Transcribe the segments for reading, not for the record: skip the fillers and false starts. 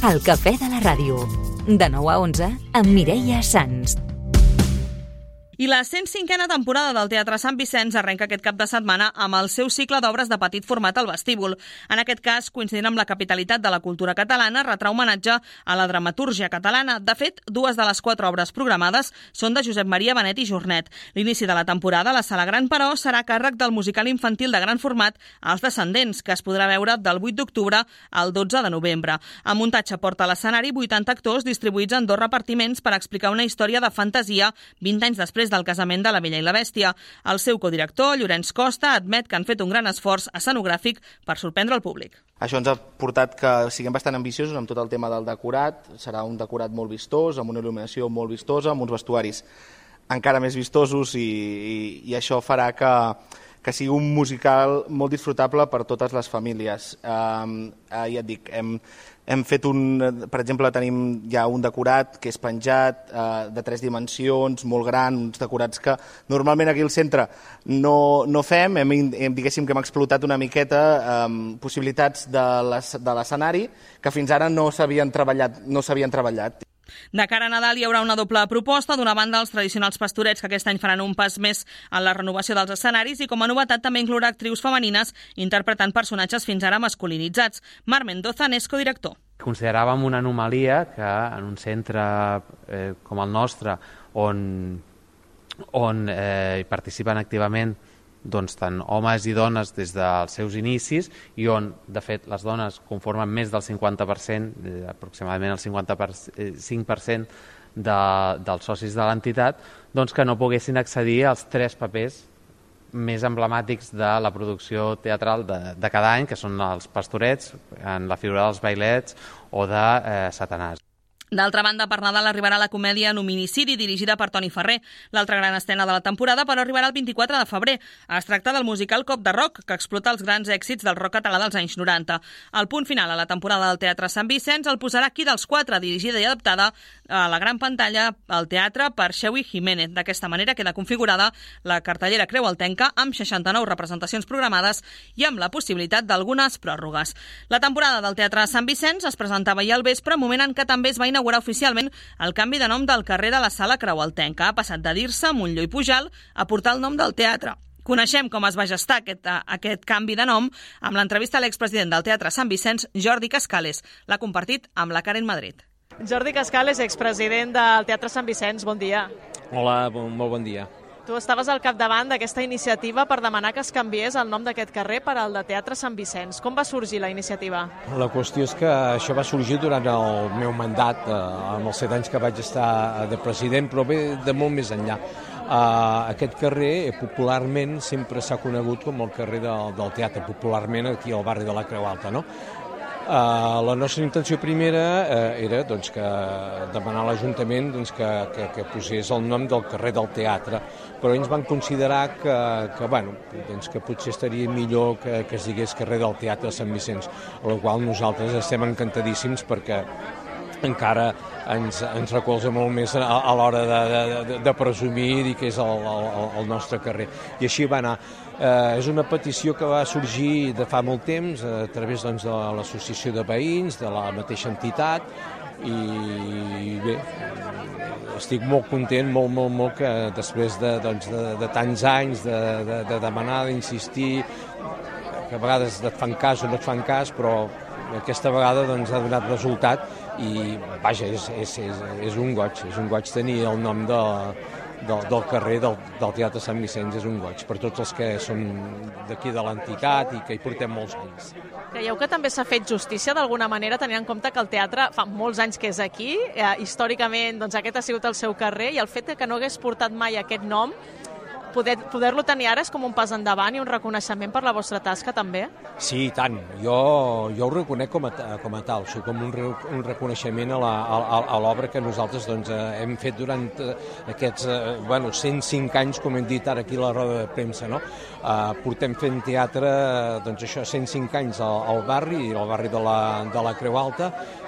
El Cafè de la Ràdio. De 9 a 11 amb Mireia Sans. I la 105a temporada del Teatre Sant Vicenç arrenca aquest cap de setmana amb el seu cicle d'obres de petit format al vestíbul. En aquest cas, coincidint amb la capitalitat de la cultura catalana, retrà homenatge a la dramatúrgia catalana. De fet, 2 de les 4 obres programades són de Josep Maria Benet i Jornet. L'inici de la temporada a la Sala Gran, però, serà a càrrec del musical infantil de gran format Els Descendents, que es podrà veure del 8 d'octubre al 12 de novembre. El muntatge porta a l'escenari 80 actors distribuïts en 2 repartiments per explicar una història de fantasia 20 anys després del casament de La Bella i la Bèstia. El seu codirector, Llorenç Costa, admet que han fet un gran esforç escenogràfic per sorprendre el públic. Això ens ha portat que siguem bastant ambiciosos amb tot el tema del decorat. Serà un decorat molt vistós, amb una il·luminació molt vistosa, amb uns vestuaris encara més vistosos i això farà que sigui un musical molt disfrutable per totes les famílies. Ja et dic, hem fet per exemple, tenim ja un decorat que és penjat de 3 dimensions, molt gran, uns decorats que normalment aquí al centre no fem. Diguéssim que hem explotat una miqueta possibilitats de l'escenari que fins ara no s'havien treballat. De cara a Nadal hi haurà una doble proposta. D'una banda, els tradicionals pastorets, que aquest any faran un pas més en la renovació dels escenaris, i com a novetat també inclourà actrius femenines interpretant personatges fins ara masculinitzats. Marc Mendoza n'és codirector. Consideràvem una anomalia que en un centre com el nostre, on hi participen activament tant homes i dones des dels seus inicis, i on, de fet, les dones conformen més del 50%, aproximadament el 55% dels socis de l'entitat, que no poguessin accedir als 3 papers més emblemàtics de la producció teatral de cada any, que són els pastorets, en la figura dels bailets o de Satanàs. D'altra banda, per Nadal arribarà la comèdia Nominicidi, dirigida per Toni Ferrer. L'altra gran estrena de la temporada, però, arribarà el 24 de febrer. Es tracta del musical Cop de Rock, que explota els grans èxits del rock català dels anys 90. El punt final a la temporada del Teatre Sant Vicenç el posarà Qui dels Quatre, dirigida i adaptada a la gran pantalla al teatre per Xewi Jiménez. D'aquesta manera queda configurada la cartellera creualtenca amb 69 representacions programades i amb la possibilitat d'algunes pròrrogues. La temporada del Teatre Sant Vicenç es presentava ahir al vespre, moment en què també es va inaugurar oficialment el canvi de nom del carrer de la Sala Creualtenca. Ha passat de dir-se Montllor i Pujal a portar el nom del teatre. Coneixem com es va gestar aquest canvi de nom amb l'entrevista a l'expresident del Teatre Sant Vicenç, Jordi Cascales. L'ha compartit amb la Karen Madrid. Jordi Cascales, expresident del Teatre Sant Vicenç, bon dia. Hola, molt bon dia. Tu estaves al capdavant d'aquesta iniciativa per demanar que es canviés el nom d'aquest carrer per al de Teatre Sant Vicenç. Com va sorgir la iniciativa? La qüestió és que això va sorgir durant el meu mandat, amb els 7 anys que vaig estar de president, però ve de molt més enllà. Aquest carrer popularment sempre s'ha conegut com el carrer del teatre, popularment aquí al barri de la Creu Alta, no? La nostra intenció primera era que demanar a l'Ajuntament que posés el nom del carrer del teatre, però ells van considerar que potser estaria millor que es digués carrer del Teatre de Sant Vicenç, a la qual nosaltres estem encantadíssims perquè encara ens recolza molt més a l'hora de presumir i dir que és el nostre carrer. I així va anar. És una petició que va sorgir de fa molt temps a través de l'associació de veïns, de la mateixa entitat, i bé, estic molt content, molt que després de tants anys de demanar, d'insistir, que a vegades et fan cas o no et fan cas, però aquesta vegada ha donat resultat i vaja, és un goig tenir el nom del carrer del Teatre Sant Vicenç, és un goig per tots els que som d'aquí de l'entitat i que hi portem molts anys. Creieu que també s'ha fet justícia d'alguna manera, tenint en compte que el teatre fa molts anys que és aquí, històricament aquest ha sigut el seu carrer, i el fet que no hagués portat mai aquest nom, poder-lo tenir ara és com un pas endavant i un reconeixement per la vostra tasca també? Sí, i tant. Jo ho reconec com a tal, com un reconeixement a l'obra que nosaltres hem fet durant aquests 105 anys, com hem dit ara aquí a la roda de premsa, no? Portem fent teatre, 105 anys al barri de la Creu Alta,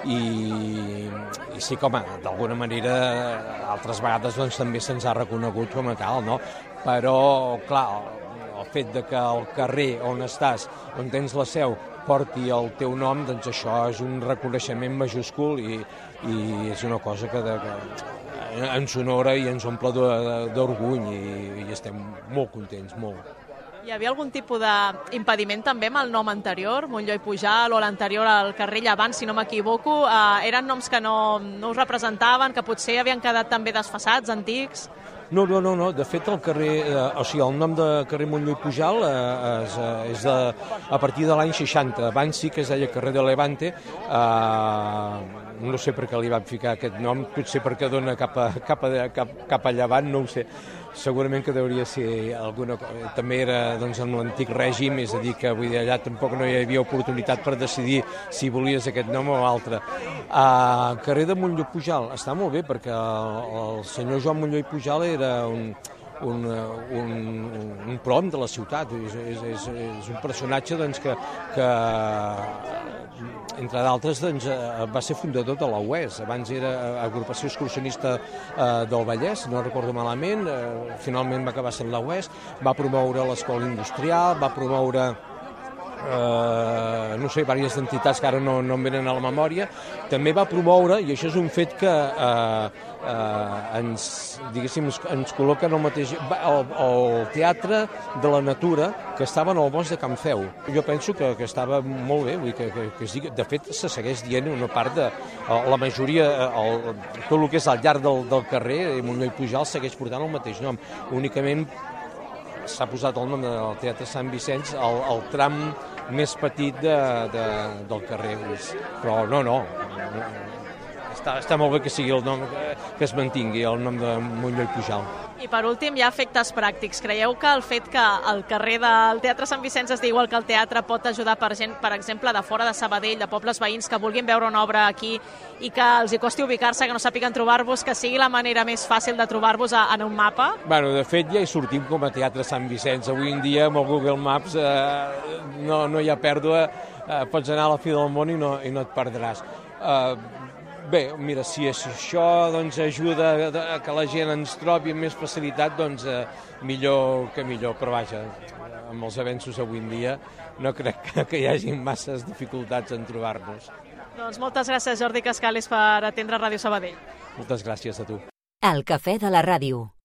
i sí, d'alguna manera altres vegades també se'ns ha reconegut com a tal, no? Però, clar, el fet que el carrer on estàs, on tens la seu, porti el teu nom, doncs això és un reconeixement majúscul i és una cosa que ens honora i ens omple d'orgull i estem molt contents, molt. Hi havia algun tipus d'impediment també amb el nom anterior, Montllor i Pujal, o l'anterior al carrer Llevant, si no m'equivoco? Eren noms que no us representaven, que potser havien quedat també desfasats, antics? No. De fet, el nom de carrer Montllor i Pujal és a partir de l'any 60. Abans sí que es deia carrer de Levante. No sé per què li van ficar aquest nom, potser perquè dona cap a llevant, no ho sé. Segurament que hauria ser alguna cosa. També era en l'antic règim, és a dir, que vull dir, allà tampoc no hi havia oportunitat per decidir si volies aquest nom o altre. Carrer de Montllor i Pujal està molt bé, perquè el senyor Joan Montllor i Pujal era un prohom de la ciutat, és un personatge que entre d'altres va ser fundador de la UES, abans era agrupació excursionista del Vallès, no recordo malament, finalment va acabar sent la UES, va promoure l'escola industrial, va promoure diverses entitats que ara no em venen a la memòria, també va promoure, i això és un fet que ens col·loca en el mateix, el Teatre de la Natura, que estava en el bosc de Can Feu. Jo penso que estava molt bé, vull dir que es digui, de fet se segueix dient una part de la majoria, tot el que és al llarg del carrer, Montllor i Pujal segueix portant el mateix nom, únicament s'ha posat el nom del Teatre Sant Vicenç al tram més petit del carrer, però no. Està molt bé que sigui el nom, que es mantingui el nom de Montllor i Pujal. I per últim, hi ha efectes pràctics. Creieu que el fet que el carrer del Teatre Sant Vicenç es digui igual que el teatre pot ajudar per gent, per exemple, de fora de Sabadell, de pobles veïns que vulguin veure una obra aquí i que els hi costi ubicar-se, que no sàpiguen trobar-vos, que sigui la manera més fàcil de trobar-vos en un mapa? Bueno, de fet ja hi sortim com a Teatre Sant Vicenç. Avui en dia amb el Google Maps no hi ha pèrdua, pots anar a la fi del món i no et perdràs. Bé, mira, si això ajuda a que la gent ens trobi amb més facilitat, millor que millor, però vaja, amb els avenços avui en dia no crec que hi hagi masses dificultats en trobar-nos. Doncs moltes gràcies, Jordi Cascales, per atendre Ràdio Sabadell. Moltes gràcies a tu. El cafè de la ràdio.